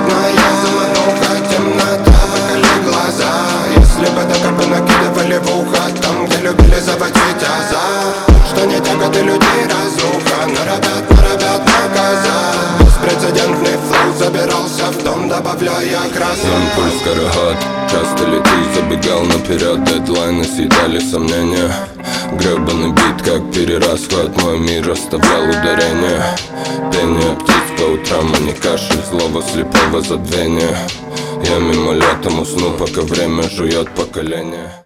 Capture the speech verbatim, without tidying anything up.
Холодная замануха, темнота, выколи глаза. Если бы докопы накидывали в ухо, там, где любили заводить азарт. Что не тяготы людей разруха, норовят, норовят наказать. Беспрецедентный флоу забирался в дом, добавляя красок. Импульс карагат, часто летишь, забегал наперед. Дедлайны съедали сомнения. Гребаный бит, как перерасход, мой мир оставлял ударение. Пение птиц по утрам, а не кашель злого слепого забвения. Я мимолетом усну, пока время жует поколение.